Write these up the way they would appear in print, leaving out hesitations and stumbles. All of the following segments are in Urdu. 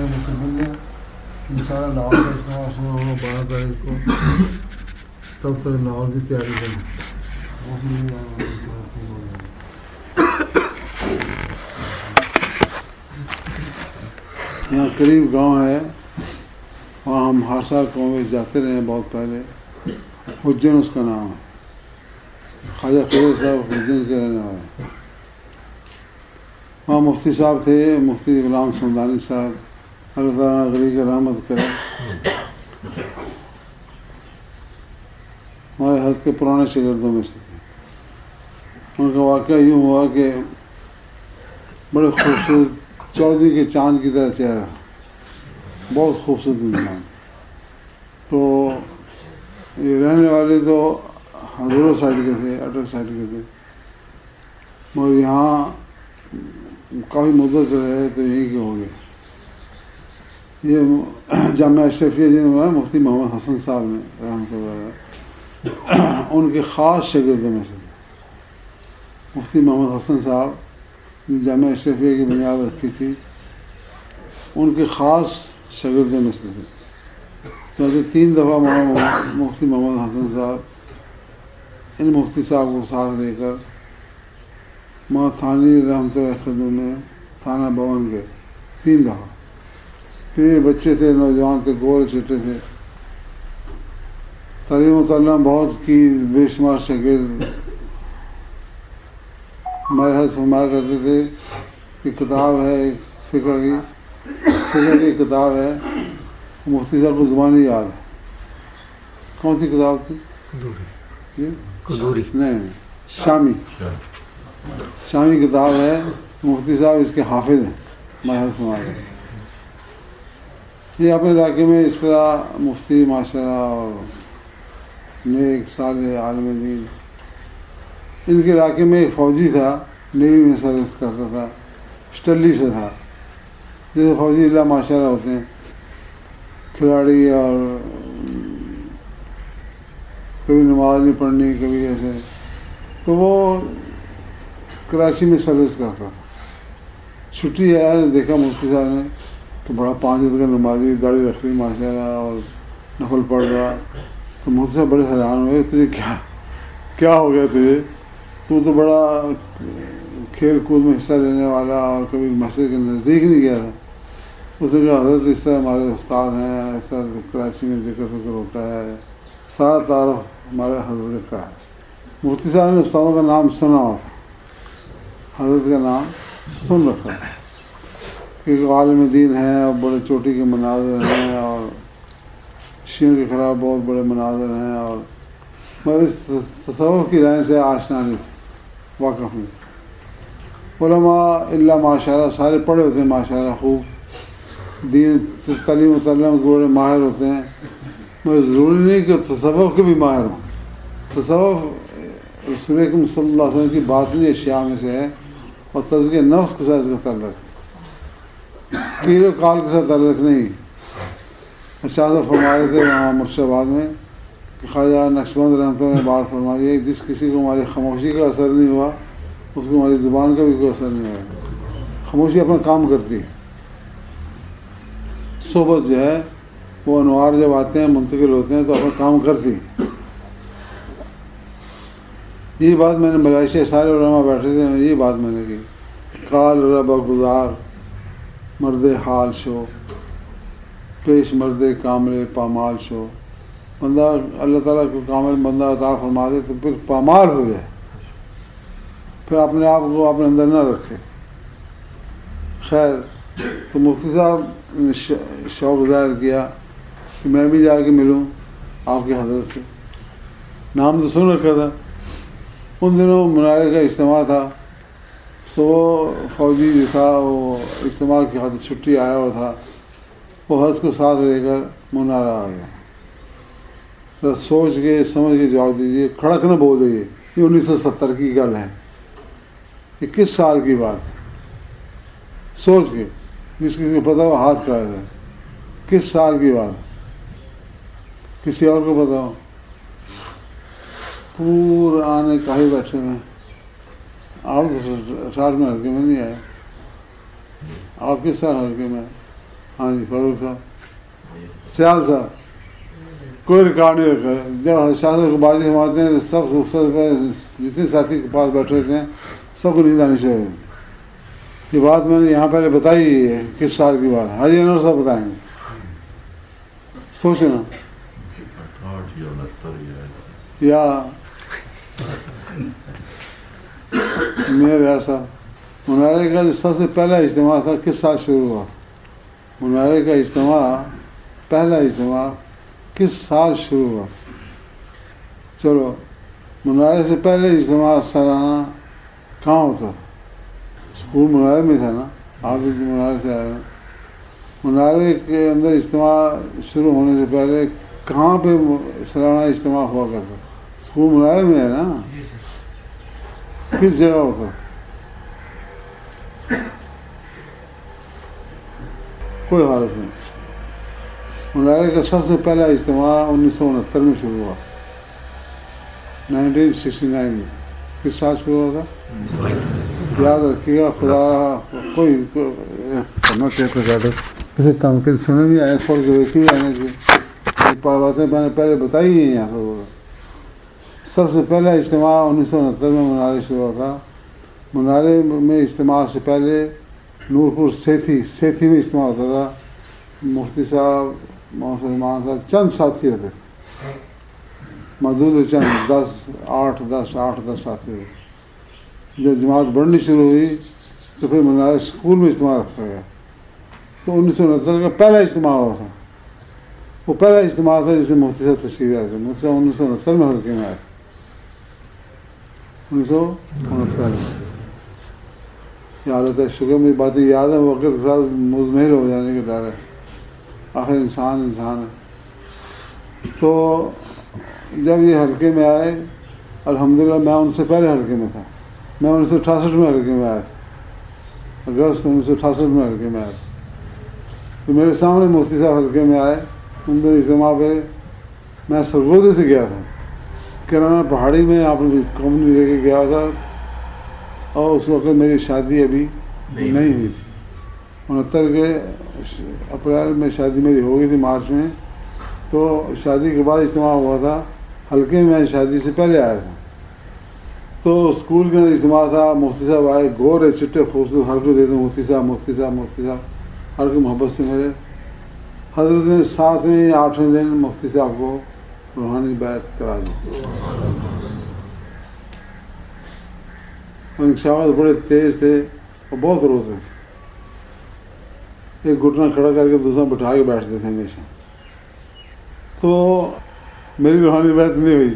میں سے مل لیں انشاءاللہ لاہور کا اجتماع شروع ہوگا 12 تاریخ کو، تب تک لاہور کی تیاری کریں۔ یہاں قریب گاؤں ہے، وہاں ہم ہر سال قوم جاتے رہے ہیں بہت پہلے، حجن اس کا نام ہے، خواجہ خضر صاحب حجن کے رہنے والے۔ وہاں مفتی صاحب تھے، مفتی غلام سمدانی صاحب، اللہ تعالیٰ غریب کی رحمت کرے۔ ہمارے حضرت کے پرانے شاگردوں میں سے تھے۔ ان کا واقعہ یوں ہوا کہ بڑے خوبصورت چودھری کے چاند کی طرح چہرہ، بہت خوبصورت انسان۔ تو یہ رہنے والے تو ہزاروں سائڈ کے تھے، اٹک سائڈ کے تھے، مگر یہاں کافی مدت رہے تو یہیں کے ہو گئے۔ یہ جامعہ اشرفیہ جنہوں نے مفتی محمد حسن صاحب نے رحمۃ اللہ ان کے خاص شاگردوں میں سے تھے۔ مفتی محمد حسن صاحب جامعہ اشرفیہ کی بنیاد رکھی تھی، ان کے خاص شاگردوں میں سے تھے۔ تو 3 دفعہ مفتی محمد حسن صاحب ان مفتی صاحب کو ساتھ لے کر ماں تھانی رحمۃ اللہ خدمت میں تھانہ بھون گئے 3 دفعہ۔ 3 بچے تھے، نوجوان تھے، گورے چھٹے تھے، تعلیم و تعلیم بہت کی، بے شمار شاگرد۔ ہمارے حضرت فرمایا کرتے تھے کہ کتاب ہے ایک فقہ کی کتاب ہے، مفتی صاحب کو زبانی یاد ہے۔ کون سی کتاب تھی؟ نہیں، شامی کتاب ہے، مفتی صاحب اس کے حافظ ہیں۔ ہمارے حضرت فرمایا کرتے یہ اپنے علاقے میں اس طرح مفتی معاشرہ اور نیک صالح عالم دین۔ ان کے علاقے میں ایک فوجی تھا، نیوی میں سروس کرتا تھا، اسٹلی سے تھا، جیسے فوجی اللہ معاشرہ ہوتے ہیں، کھلاڑی، اور کبھی نماز نہیں پڑھنی، کبھی ایسے۔ تو وہ کراچی میں سروس کرتا تھا۔ چھٹی آیا، دیکھا مفتی صاحب نے کہ بڑا 5 وقت کا نمازی، داڑھی رکھ لی ماشاء اللہ اور نفل پڑھ رہا۔ تو مفتی صاحب بڑے حیران ہوئے، تجھے کیا ہو گیا تجھے؟ تو بڑا کھیل کود میں حصہ لینے والا اور کبھی مسجد کے نزدیک نہیں گیا تھا۔ اس نے کہا حضرت اس طرح ہمارے استاد ہیں، اس طرح کراچی میں ذکر فکر ہوتا ہے، سارا تعارف ہمارے حضرت کا ہے۔ مفتی صاحب نے استادوں کا نام سنا ہوا تھا، حضرت کا نام سن رکھا ہے کہ عالم دین ہیں اور بڑے چوٹی کے مناظر ہیں اور شیعوں کے خلاف بہت بڑے مناظر ہیں، اور مگر اس تصوف کی لائن سے آشنا نہیں تھی، واقف نہیں۔ علماء اللہ ماشاءاللہ سارے پڑھے ہوتے ہیں، ماشاءاللہ خوب دین تعلیم و تعلیم کے بڑے ماہر ہوتے ہیں، مگر ضروری نہیں کہ تصوف کے بھی ماہر ہوں۔ تصوف رسول اکرم صلی اللہ علیہ وسلم کی باطنی اشیاء میں سے ہے، اور تزکیہ نفس کے ساتھ اس کا تعلق ہے، قیل و قال کے ساتھ تعلق نہیں۔ اشاعت فرمائے تھے وہاں مرشد آباد میں کہ خواجہ نقشبند رحمۃ اللہ نے بات فرمائی ہے، جس کسی کو ہماری خاموشی کا اثر نہیں ہوا اس کو ہماری زبان کا بھی کوئی اثر نہیں ہوا۔ خاموشی اپنا کام کرتی ہے، صحبت جو ہے وہ انوار جب آتے ہیں منتقل ہوتے ہیں تو اپنا کام کرتی ہے۔ یہ بات میں نے ملائیشیا سارے علماء بیٹھے تھے، یہ بات میں نے کی، قال رب گزار مرد حال شو، پیش مرد کامل پامال شو۔ بندہ اللہ تعالیٰ کو کامل بندہ عطا فرما دے تو پھر پامال ہو جائے، پھر اپنے آپ کو اپنے اندر نہ رکھے۔ خیر، تو مفتی صاحب نے شوق ظاہر کیا کہ میں بھی جا کے ملوں آپ کے حضرت سے۔ نام تو سن رکھا تھا، ان دنوں منارے کا اجتماع تھا، تو وہ فوجی جو تھا وہ اجتماع کی خاطر چھٹی آیا ہوا تھا، وہ حضرت کو ساتھ لے کر منارہ آ گیا۔ ذرا سوچ کے سمجھ کے جواب دیجیے، کھڑک نہ بول دیجیے، یہ 1970 کی گل ہے، یہ کس سال کی بات ہے؟ سوچ کے، جس کسی کو پتا ہو ہاتھ کھڑا ہے، کس سال کی بات ہے؟ کسی اور کو پتا ہو؟ پورا آنے کہیں بیٹھے ہوئے، آپ تو 60 میں ہلکے میں نہیں آئے، آپ کس سال ہلکے میں؟ ہاں جی فاروق صاحب سیال صاحب کوئی ریکارڈ نہیں رکھا. جب شاہ صاحب کو بازی سنبھالتے ہیں تو سب جتنے ساتھی کے پاس بیٹھے ہوتے ہیں سب کو نیند آنی چاہیے. یہ بات میں نے یہاں پہلے بتائی ہے. کس سال کی بات حاجی انور صاحب بتائیں گے. سوچنا یا میرے ایسا منارے کا جو سب سے پہلا اجتماع تھا کس سال شروع ہوا؟ منارے کا اجتماع پہلا اجتماع کس سال شروع ہوا؟ چلو منارے سے پہلے اجتماع سالانہ کہاں ہوتا؟ اسکول منارے میں تھا نا. آپ بھی منارے سے آئے نا. منارے کے اندر اجتماع شروع ہونے سے پہلے کہاں پہ سالانہ اجتماع ہوا کرتا؟ اسکول منارے میں ہے نا. کس جگہ ہوتا؟ کوئی حالت نہیں. منارے کا سب سے پہلا اجتماع 1969 میں شروع ہوا. 1969 میں. کس سال شروع ہوا تھا؟ یاد رکھیے گا. خدا کوئی کرنا چاہتے زیادہ کسی کام کے سمجھ بھی آئے کھول کے دیکھی بھی آنے کی باتیں میں نے پہلے بتائی ہیں. یہاں پر سب سے پہلا اجتماع 1969 میں منارے شروع ہوا تھا. منارے میں اجتماع سے پہلے نورپور سیتھی میں اجتماع ہوتا تھا. مفتی صاحب محمد سلمان صاحب چند ساتھی رہتے تھے. محدود چند 10 ساتھی رہتے. جب جماعت بڑھنی شروع ہوئی تو پھر منارے اسکول میں اجتماع رکھا گیا. تو 1969 کا پہلا اجتماع ہوا تھا. وہ پہلا اجتماع تھا جسے مفتی صاحب تشریف آئے تھے. مفتی صاحب 1969 میں حلقے میں آئے. 1969 یاد ہوتا ہے. شکر میری باتیں یاد ہیں. وقت کے ساتھ مزمحل ہو جانے کے ڈر ہے. آخر انسان ہے. تو جب یہ حلقے میں آئے الحمدللہ میں ان سے پہلے حلقے میں تھا. میں 1968 میں حلقے میں آیا تھا. اگست 1968 میں حلقے میں آیا تھا. تو میرے سامنے مفتی صاحب حلقے میں آئے. ان دن اجتماع پہ میں سرگودے سے گیا تھا. کرانا پہاڑی میں آپ نے کمپنی لے کے گیا تھا. اور اس وقت میری شادی ابھی نہیں ہوئی تھی. 69 کے اپریل میں شادی میری ہو گئی تھی مارچ میں. تو شادی کے بعد اجتماع ہوا تھا. حلقے میں شادی سے پہلے آیا تھا. تو اسکول کے اندر اجتماع تھا. مفتی صاحب آئے. گورے چٹے خوبصورت حلقے دیتے مفتی صاحب مفتی صاحب مفتی صاحب. ہر کوئی محبت سے میرے حضرت نے 7ویں یا 8ویں دن مفتی صاحب کو روحانی بیعت کرا دی. ان شاوت بڑے تیز تھے اور بہت روتے تھے. ایک گھٹنا کھڑا کر کے دوسرا بٹھا کے بیٹھتے تھے ہمیشہ. تو میری روحانی بیعت نہیں ہوئی.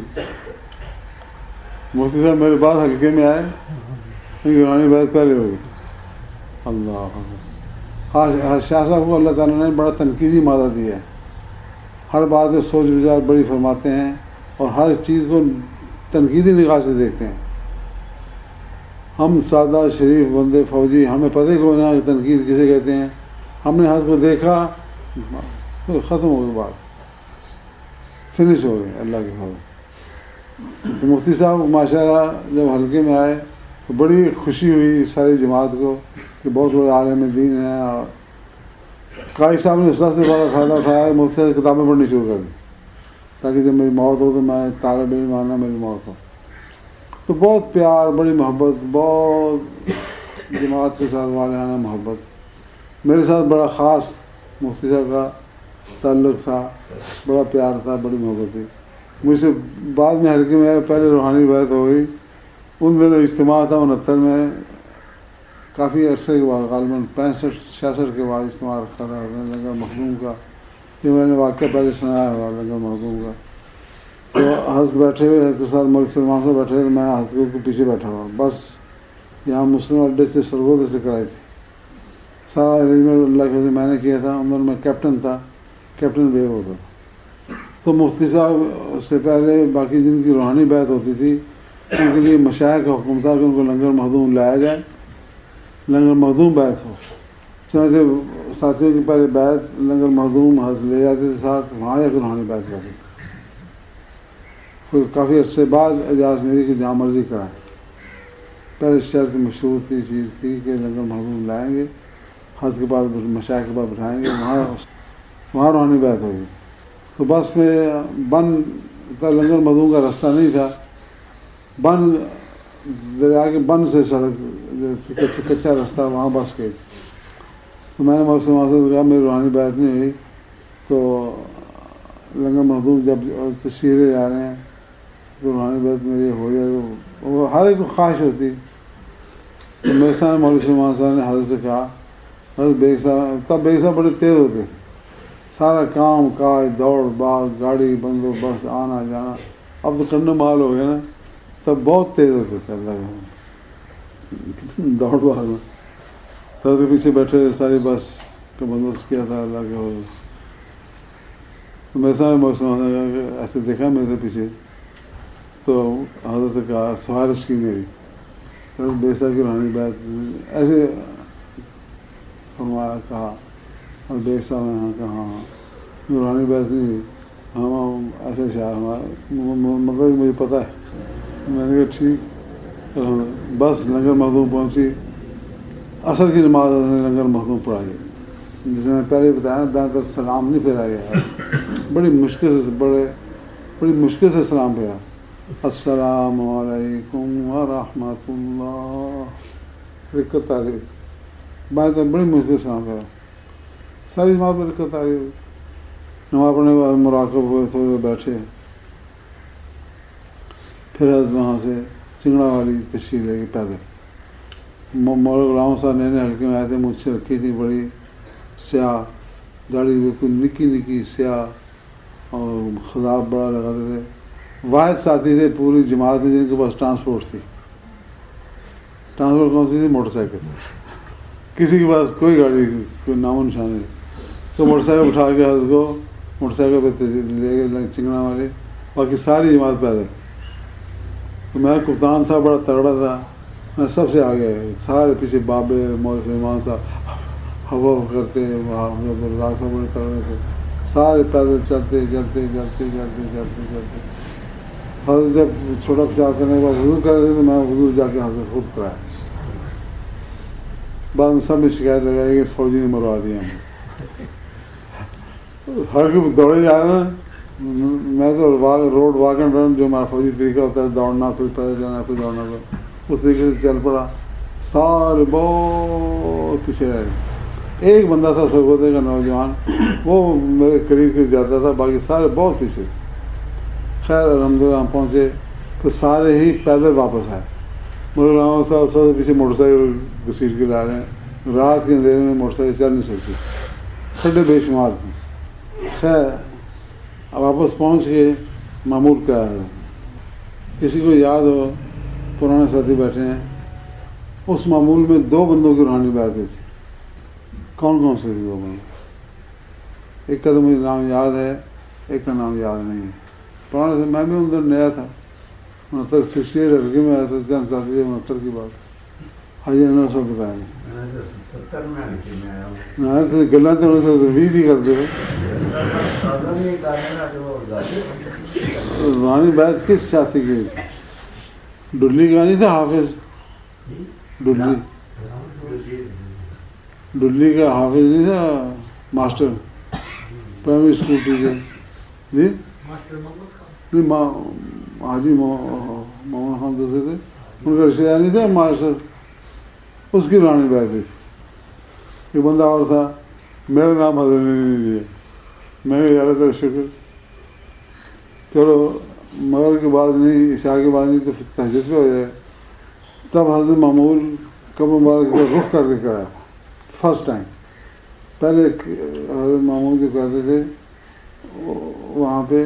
مفتی صاحب میرے بعد حلقے میں آئے. ان کی روحانی بیعت پہلے ہوئی. اللہ شاہ صاحب کو اللہ تعالیٰ نے بڑا تنقیدی مادہ دیا ہے. ہر بات میں سوچ وچار بڑی فرماتے ہیں اور ہر چیز کو تنقیدی نگاہ سے دیکھتے ہیں. ہم سادہ شریف بندے فوجی ہمیں پتہ ہی کوئی نہ تنقید کسے کہتے ہیں. ہم نے حضرت کو دیکھا ختم ہو گئی بات. فنش ہو گئی اللہ کے فضل. تو مفتی صاحب ماشاء اللہ جب حلقے میں آئے تو بڑی خوشی ہوئی ساری جماعت کو کہ بہت بڑے عالم دین ہیں. اور قائد صاحب نے سب سے بڑا فائدہ اٹھایا. مفتی صاحب کتابیں پڑھنی شروع کر دی تاکہ جب میری موت ہو تو میں طالب علم ماننا میری موت ہو. تو بہت پیار بڑی محبت بہت جماعت کے ساتھ والہانہ محبت. میرے ساتھ بڑا خاص مفتی صاحب کا تعلق تھا. بڑا پیار تھا بڑی محبت تھی. مجھ سے بعد میں حلقے میں پہلے روحانی بیعت ہو گئی. ان دنوں اجتماع تھا 69 میں. کافی عرصے کے بعد غالباً 65-66 کے بعد اجتماع رکھا تھا لنگر مخدوم کا. یہ میں نے واقعہ پہلے سنایا ہوا لنگر مخدوم کا. تو حضرت بیٹھے ہوئے کے ساتھ ملک سلمان سے بیٹھے ہوئے. میں حضرت کے پیچھے بیٹھا ہوا. بس یہاں مسلم اڈے سے سرگودے سے کرائی تھی. سارا ارینجمنٹ اللہ کے میں نے کیا تھا. اندر میں کیپٹن تھا. کیپٹن بیگ ہوتا. تو مفتی صاحب سے پہلے باقی جن کی روحانی بیعت ہوتی تھی ان کے لیے مشائخ کا حکم تھا کہ ان کو لنگر مخدوم لایا جائے. لنگر مخدوم بیعت ہو. چنانچہ ساتھیوں کی پہلے بیعت لنگر مخدوم حضرت لے جاتے تھے ساتھ. وہاں جا کے روحانی بیعت کرتے تھے. پھر کافی عرصے بعد اجازت میری کہ جہاں مرضی کرائیں. پہلے شرط مشہور تھی چیز تھی کہ لنگر مخدوم لائیں گے. حج کے بعد مشائخ کے بعد بٹھائیں گے، وہاں روحانی بیعت ہوگی۔ تو بس میں بن کا لنگر مدعو کا راستہ نہیں تھا، بن دریا کے بن سے سڑک کچا راستہ، وہاں بس گئی۔ تو میں نے وہاں سے کہا میری روحانی بیعت نہیں ہوئی، تو لنگر مدعو جب تشہیریں جا رہے ہیں تو روحانی بیعت میری ہو جائے، تو وہ ہر ایک کو خواہش ہوتی۔ تو میرے سامنے مولوی سلمان صاحب نے حضرت سے کہا، حضرت بیگ صاحب، تب بیگ صاحب بڑے تیز ہوتے تھے، سارا کام کاج دوڑ بھاگ گاڑی بندوبست آنا جانا، اب تو کنڈ مال ہو گیا نا، تب بہت تیز ہوتے تھے اللہ کے دوڑ بھاگ میں۔ حضرت کے پیچھے بیٹھے ساری بس کا بندوبست کیا تھا اللہ کے حضور۔ تو میرے سامنے مولوی سلمان صاحب نے ایسے دیکھا میرے پیچھے، تو حضرت نے کہا سفارش کی میری، حضرت بیگ صاحب کی روحانی بیعت ایسے فرمایا، کہا اور بیگ صاحب نے کہا ہاں روحانی بیعت نہیں، ہم ایسے شعر ہمارا مطلب مجھے پتہ ہے۔ میں نے کہا ٹھیک۔ بس لنگر مخدوم پہنچی، عصر کی نماز لنگر مخدوم پڑھائی، جس میں پہلے بتایا دائیں پر سلام نہیں پھیرا گیا، بڑی مشکل سے سلام پھیرا، السلام علیکم ورحمۃ اللہ، رکعت آ گئی، بات بڑی مشکل سے سلام پھیرا، ساری جماعت میں رکعت آ گئی، نماز پڑھنے کے بعد مراقب ہوئے، تھوڑے بیٹھے، پھر وہاں سے چنگڑا والی تشریف لے گئی پیدل۔ مولانا غلام صاحب نئے ہلکے میں آئے تھے، مجھ سے رکھی تھی بڑی سیاہ داڑھی، بالکل نکی نکی سیاہ، اور خضاب بڑا لگاتے تھے، واحد ساتھی تھے پوری جماعت میں جن کے پاس ٹرانسپورٹ تھی۔ ٹرانسپورٹ کون سی تھی؟ موٹر سائیکل، کسی کے پاس کوئی گاڑی کوئی نام و نشان نہیں، تو موٹر سائیکل اٹھا کے حضرت کو موٹر سائیکل پہ لے گئے چنگڑا والے، باقی ساری جماعت پیدل۔ تو میں کپتان تھا، بڑا تگڑا تھا، میں سب سے آگے، سارے پیچھے بابے مولوی سلمان صاحب ہوا کرتے، وہاں رزاق صاحب بڑے تگڑے تھے، سارے پیدل چلتے چلتے چلتے چلتے چلتے چلتے۔ حضرت جب چھوٹا پیشاب کرنے کے بعد وضو کر رہے تھے تو میں وضو جا کے حضرت خود کرایا، بعد میں سب نے شکایت لگائی کہ اس فوجی نے مروا دیا ہمیں، ہر کوئی دوڑے جا رہے ہیں، میں تو روڈ واک اینڈ رن جو ہمارا فوجی طریقہ ہوتا ہے، دوڑنا پھر پیدل جانا پھر دوڑنا، اس طریقے سے چل پڑا، سارے بہت پیچھے رہ گئے۔ ایک بندہ تھا سرگودے کا نوجوان، وہ میرے قریب جاتا تھا، باقی سارے بہت پیچھے۔ خیر الحمدللہ ہم پہنچے، پھر سارے ہی پیدل واپس آئے، مگر رام صاحب سب سے پیچھے موٹر سائیکل گھسیٹ کے لا رہے ہیں، رات کے اندھیرے میں موٹر سائیکل چل نہیں سکتی، کھڈے بے شمار تھے۔ خیر واپس پہنچ کے معمول کیا ہے، کسی کو یاد ہو پرانے ساتھی بیٹھے ہیں، اس معمول میں 2 بندوں کی روحانی بیعت ہوئی تھی۔ کون کون سے تھے 2 بندے؟ ایک کا تو مجھے نام یاد ہے، ایک کا نام یاد نہیں ہے، پرانے سے میں بھی اندر نیا تھا، 68 ہلکے میں آیا تھا، چند ساتھی تھے 69 کی بات، حاجی انور صاحب بتائیں گے، گلا تو 20 ہی کرتے ہوئے۔ روحانی بیعت کس ساتھی کی؟ ڈلی کا نہیں تھا حافظ؟ ڈلی کا حافظ نہیں تھا، ماسٹر پرائمری اسکول ٹیچر جی؟ نہیں، حاجی محمد خان دوسرے تھے، ان کا رشتہ دار نہیں تھا ماسٹر، اس کی روحانی بیعت تھی۔ ایک بندہ اور تھا، میرا نام حضرت نے نہیں لیا، میں نے یار تیرا شکر، چلو مغرب کے بعد نہیں، عشاء کے بعد نہیں تو تہجد پہ ہو جائے۔ تب حضرت معمول قبر مبارک کا رخ کر کے کرایا تھا فرسٹ ٹائم۔ پہلے حضرت معمول جو کہتے تھے وہاں پہ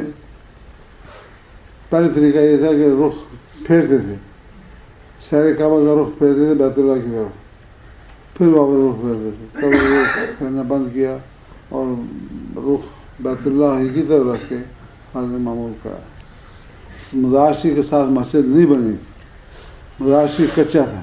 پہلے طریقہ یہ تھا کہ رخ پھیرتے تھے، سیر کعبہ کا رخ پھیرتے تھے بیت اللہ کی طرف، پھر واپس رخ پھیرتے تھے، تب رخ پھیرنا بند کیا اور رخ بیت اللہ ہی کی طرف رکھ کے حضرت معمول کرایا۔ مزار شریف کے ساتھ مسجد نہیں بنی تھی، مزار شریف کچا تھا،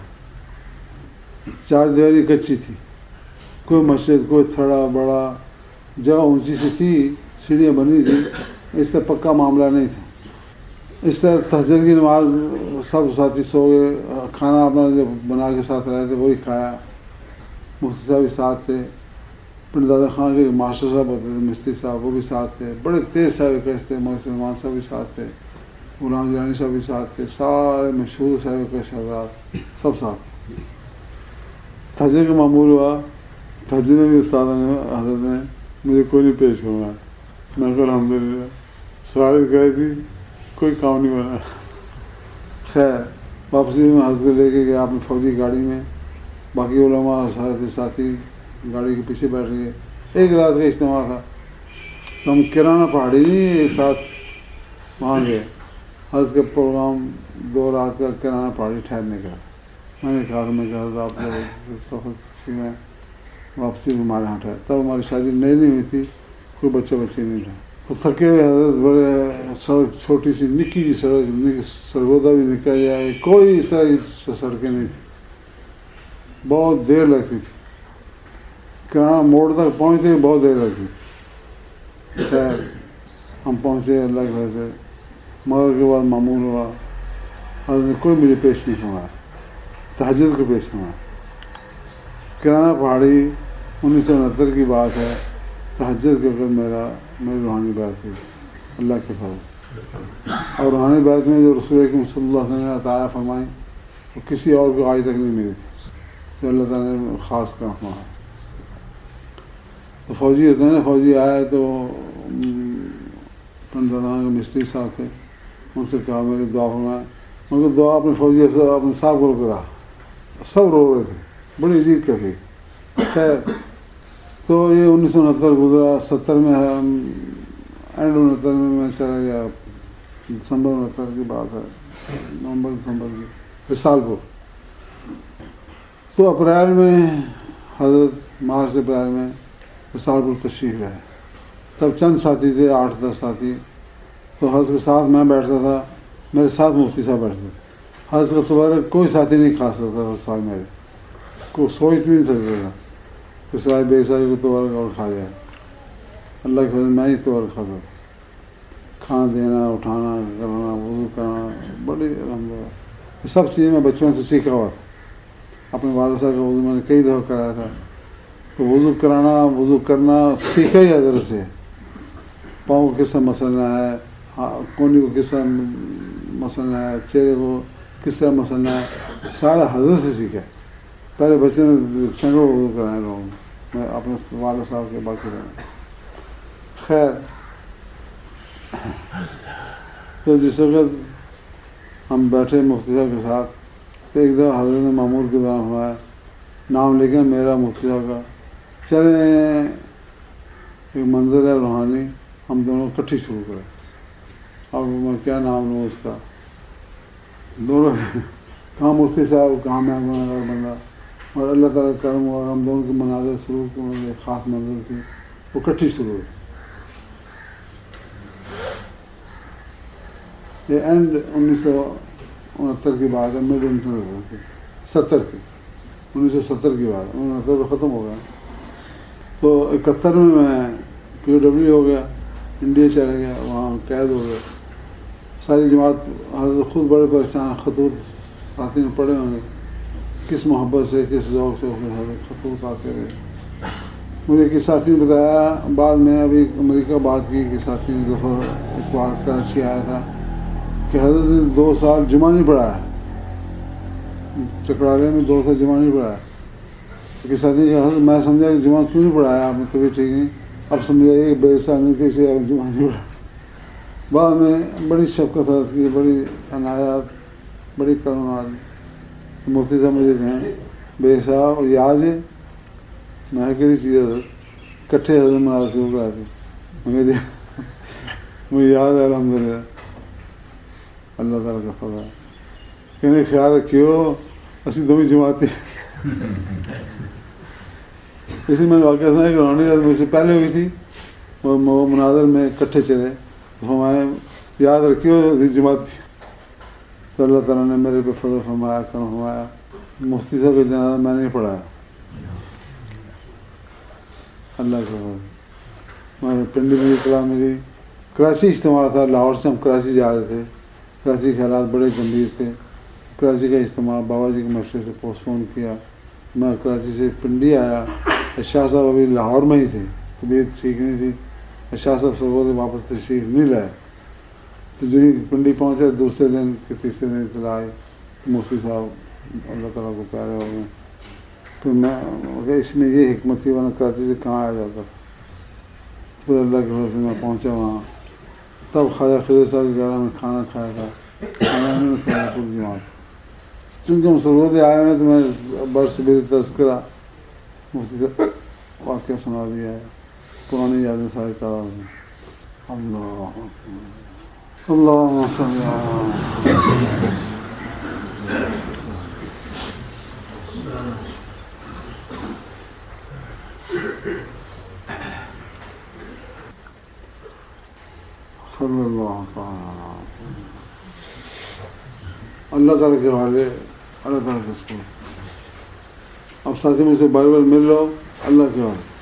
4 دیواری کچی تھی، کوئی مسجد کوئی تھڑا بڑا جگہ اونچی سی تھی، سیڑھیاں بنی تھی، اس طرح پکا معاملہ نہیں تھا۔ اس طرح تہجد کی نماز سب ساتھی سو گئے، کھانا اپنا جو بنا کے ساتھ رہے تھے وہی کھایا، مفتی صاحب بھی ساتھ تھے، پنڈت دادا خان کے ماسٹر صاحب ہوتے تھے مستری صاحب، وہ بھی ساتھ تھے، بڑے تیز صاحب کیس تھے، مولوی سلمان صاحب بھی ساتھ تھے، غلام گیلانی صاحب بھی ساتھ تھے، سارے مشہور صاحب کیس حضرات سب ساتھ تھے۔ تہجد کا معمول ہوا، تہجد میں بھی استاد نے حضرت نے مجھے کوئی نہیں پیش کروایا، میں کہ الحمدللہ سواری گئی تھی کوئی کام نہیں بنا۔ خیر واپسی میں حضرت کو لے کے گیا اپنی فوجی گاڑی میں، باقی علماء ساتھی گاڑی کے پیچھے بیٹھ گئے۔ ایک رات کا اجتماع تھا تو ہم کرانہ پہاڑی نہیں ایک ساتھ وہاں گئے۔ حضرت کا پروگرام 2 رات کا کرانہ پہاڑی ٹھہرنے کا، میں نے کہا تھا آپ لوگ سفر میں واپسی میں ہمارے یہاں ٹھہر، تب ہماری شادی نہیں ہوئی تھی، کوئی بچہ نہیں تھا، تو تھکے ہوئے حضرت بڑے سڑک چھوٹی سی نکی جی سڑک، سرگودا بھی نکل جائے، کوئی اس طرح کی سڑکیں نہیں تھیں، بہت دیر لگتی تھی، کرانہ موڑ تک پہنچتے ہی بہت دیر لگتی تھی۔ خیر ہم پہنچے اللہ کے گھر سے، مغرب کے بعد معمول ہوا، حضرت نے کوئی مجھے پیش نہیں فرمایا، تہجد کو پیش فرمایا۔ کرانہ پہاڑی 1969 کی بات ہے، تہجد کے وقت میری روحانی بات ہوئی اللہ کے فضل، اور روحانی بات میں جو رسول اکرم صلی اللہ علیہ وسلم نے عطا فرمائی وہ کسی اور کو آج تک نہیں ملی تھی، جو اللہ تعالیٰ نے خاص کرم فرمایا۔ تو فوجی ہوتے ہیں نا، فوجی آئے تو پنڈت دادا کے مستری صاحب تھے، ان سے کہا میری دعا فرمائے، ان کو دعا اپنے فوجی اپنے صاحب کو کرا، سب رو رہے تھے، بڑی عجیب کہی۔ خیر تو یہ 1969 گزرا، 70 میں اینڈ 69 میں چلا گیا، دسمبر 69 کی بات ہے، نومبر دسمبر کی، وصال پور۔ تو اپریل میں حضرت مارچ اپریل میں وصال پور تشریف رہے، تب چند ساتھی تھے، 8-10 ساتھی، تو حضرت کے ساتھ میں بیٹھتا تھا، میرے ساتھ مفتی صاحب بیٹھتے تھے، حضرت کا دوبارہ کوئی ساتھی نہیں کھا سکتا تھا، سوائے میرے کو سوچ بھی نہیں سکتا تھا کہ سوائے بے ساری کو توبہ اور کھا جائے، اللہ کے فضل میں ہی توبہ کھاتا، کھانا دینا، اٹھانا، کرنا، وضو کرنا، بڑی الحمدللہ یہ سب چیزیں میں بچپن سے سیکھا ہوا تھا، اپنے والد صاحب کا وضو میں نے کئی دفعہ کرایا تھا، تو وضو کرانا، وضو کرنا سیکھا ہی حضرت سے، پاؤں کو کس طرح مسلنا ہے، کونی کو کس طرح مسلنا ہے، چہرے کو کس طرح مسلنا ہے، سارا حضرت سے سیکھا ہے۔ پہلے بچے نے سینکڑوں وضو کرائے لوگوں نے، میں اپنے والد صاحب کے باقی رہے۔ خیر تو جس وقت ہم بیٹھے مفتی صاحب کے ساتھ، ایک دفعہ حضرت نے معمول کے دوران ہوا ہے، نام لے کے میرا مفتی صاحب کا، چلے ایک منظر ہے روحانی، ہم دونوں اکٹھی شروع کریں، اور میں کیا نام لوں اس کا، دونوں کہاں مفتی صاحب کہاں میں گنہگار بندہ، اور اللہ تعالیٰ کا کرم ہوا، ہم دونوں کے مناظر شروع کی، خاص منظر تھی، وہ اکٹھی شروع ہوئی۔ یہ اینڈ 1969 کی بات ہے، مڈ 1970 کی، 1970 کی بات، 1969 تو ختم ہو گیا۔ تو 71 میں POW ہو گیا، انڈیا چلا گیا، وہاں قید ہو گیا، ساری جماعت، حضرت خود بڑے پریشان، خطوط ساتھی میں پڑے ہوں گے، کس محبت سے، کس ذوق سے حضرت خطوط آتے رہے۔ مجھے کس ساتھی نے بتایا بعد میں، ابھی امریکہ بات کی کہ ساتھی نے دفعہ ایک بار کراچی آیا تھا کہ حضرت نے 2 سال جمعہ نہیں پڑھایا، چکرالے میں 2 سال جمعہ نہیں پڑھایا، کہ ساتھی کہ حضرت میں سمجھا کہ جمعہ کیوں نہیں پڑھایا آپ نے، کبھی ٹھیک نہیں، اب سمجھائیے کہ بے سال نہیں تھے اسے اب جمعہ نہیں پڑھایا۔ بعد میں بڑی شفقت حضرت کی، بڑی عنایات، بڑی کرم آدمی، مفتی صاحب مجھے کہیں بے صاحب یاد ہے، میں کہڑی چیز حضرت کٹھے حضرت مناظر شروع کرائے تھے، مجھے یاد ہے الحمدللہ، اللہ تعالیٰ کا فضل ہے۔ کہنے خیال رکھیو اسی دومی جماعتیں، اسی میں واقعہ سنا کہ روحانی مجھ سے پہلے ہوئی تھی، وہ مناظر میں کٹھے چلے، فرمائے یاد رکھیو جماعتی، تو اللہ تعالیٰ نے میرے پہ فضل فرمایا، کرم فرمایا۔ مفتی صاحب کا جنازہ میں نے پڑھایا، اللہ کا فضل۔ میں پنڈی میں اطلاع ملی، کراچی اجتماع تھا، لاہور سے ہم کراچی جا رہے تھے، کراچی کے حالات بڑے گمبھیر تھے، کراچی کا اجتماع بابا جی کے مشورے سے پوسٹ پون کیا، میں کراچی سے پنڈی آیا، شاہ صاحب ابھی لاہور میں ہی تھے، طبیعت ٹھیک نہیں تھی، شاہ صاحب سرگود واپس تشریف نہیں لائے، تو جو ہی پنڈی پہنچے دوسرے دن کہ تیسرے دن اطلاع آئی مفتی صاحب اللہ تعالیٰ کو پیارے ہو گئے. تو میں اس میں یہ حکمت تھی، ورنہ کراچی سے کہاں آیا جاتا. پھر اللہ کے فضل سے میں پہنچا وہاں، تب خواجہ خضر صاحب کے گھر میں کھانا کھایا تھا، کھانا انہوں نے کھایا پوری جماعت. چونکہ ہم سرگودے آئے ہوئے تو میں برس بیر تذکرہ مفتی صاحب واقعہ سنا دیا ہے، پرانی یادیں ساری تازہ ہیں. اللہم صلی اللہ تعالیٰ اللہ تعالیٰ کے حوالے، اللہ تعالیٰ کے سکون. اب ساتھی مجھ سے بار بار مل لو اللہ کے حوالے.